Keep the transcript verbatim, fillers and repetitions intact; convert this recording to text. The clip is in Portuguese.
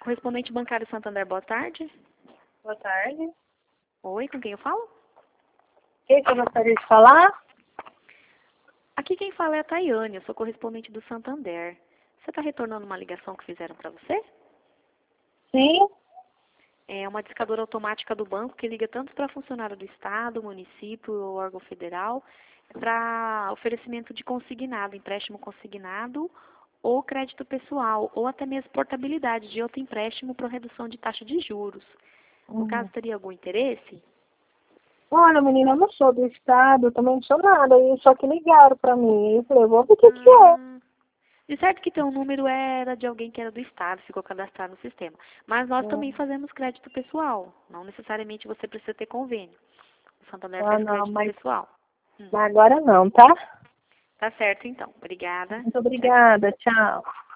Correspondente bancário Santander, boa tarde. Boa tarde. Oi, com quem eu falo? Quem que eu gostaria de falar? Aqui quem fala é a Tayane, eu sou correspondente do Santander. Você está retornando uma ligação que fizeram para você? Sim. É uma discadora automática do banco que liga tanto para funcionário do Estado, município ou órgão federal, para oferecimento de consignado, empréstimo consignado ou crédito pessoal, ou até mesmo portabilidade de outro empréstimo para redução de taxa de juros. No Uhum. caso, teria algum interesse? Olha, menina, eu não sou do estado, também não sou nada. E só que ligaram pra mim. Eu falei, vou ver o que que é. Ah, de certo que teu número era de alguém que era do Estado, ficou cadastrado no sistema. Mas nós também Hum. fazemos crédito pessoal. Não necessariamente você precisa ter convênio. O Santander Ah, faz não, crédito mas pessoal. Hum, agora não, tá? tá certo, então. Obrigada. Muito Tchau, tchau. obrigada, tchau.